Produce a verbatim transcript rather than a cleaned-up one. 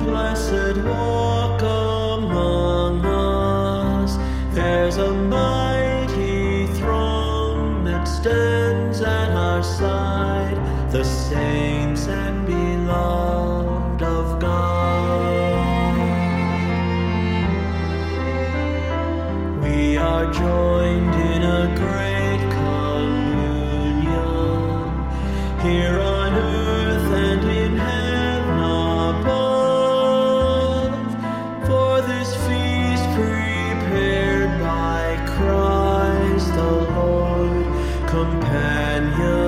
blessed walk among us. There's a mighty throne that stands at our side, the saints and beloved of God. We are joined in a great communion here on earth and in heaven above, for this feast prepared by Christ the Lord, companion